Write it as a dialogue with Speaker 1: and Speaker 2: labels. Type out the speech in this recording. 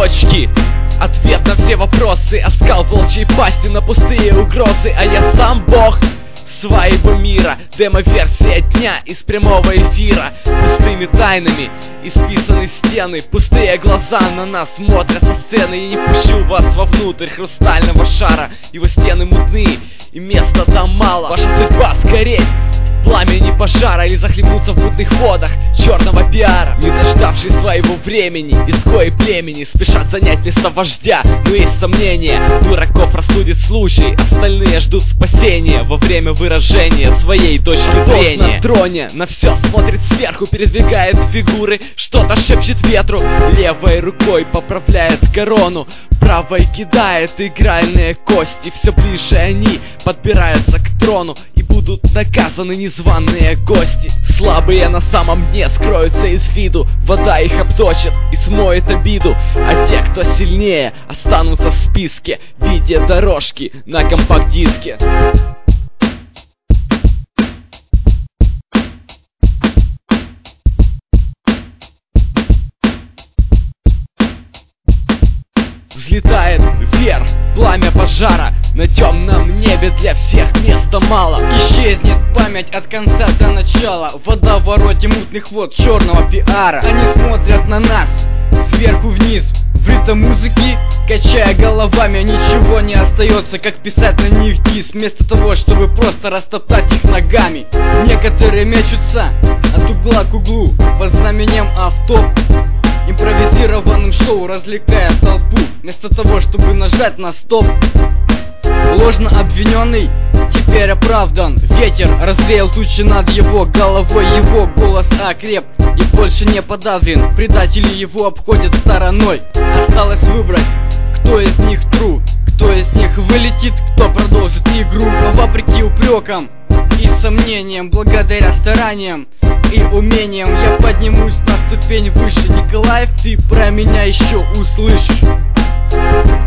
Speaker 1: точки, ответ на все вопросы, оскал волчьей пасти на пустые угрозы. А я сам бог своего мира, демо-версия дня из прямого эфира. Пустыми тайнами исписаны стены, пустые глаза на нас смотрят со сцены. Я не пущу вас вовнутрь хрустального шара, его стены мутные и места там мало. Ваша судьба сгореть в пламени пожара или захлебнуться в мутных водах черного пиара. Не дождавшись своего времени, изгои племени спешат занять место вождя, но есть сомнения, дураков рассудит случай, остальные ждут спасения во время выражения своей точки зрения. Тот на троне на все смотрит сверху, передвигает фигуры, что-то шепчет ветру, левой рукой поправляет корону, правой кидает игральные кости. Все ближе они подбираются к трону, и будут наказаны незваные гости. Слабые на самом дне скроются из виду, вода их обточит и смоет обиду. А те, кто сильнее, останутся в списке в виде дорожки на компакт-диске. Взлетает вверх пламя пожара, на темном небе для всех места мало.
Speaker 2: Исчезнет память от конца до начала, в водовороте мутных вод черного пиара. Они смотрят на нас сверху вниз, в ритм музыки, качая головами. Ничего не остается, как писать на них дис, вместо того, чтобы просто растоптать их ногами. Некоторые мечутся от угла к углу под знаменем авто, импровизированным шоу развлекая толпу, вместо того, чтобы нажать на стоп. Ложно обвиненный теперь оправдан, ветер развеял тучи над его головой, его голос окреп и больше не подавлен. Предатели его обходят стороной. Осталось выбрать, кто из них true, кто из них вылетит, кто продолжит игру. Но вопреки упрекам и сомнениям, благодаря стараниям и умениям, я поднимусь на ступень выше. Николаев, ты про меня еще услышишь.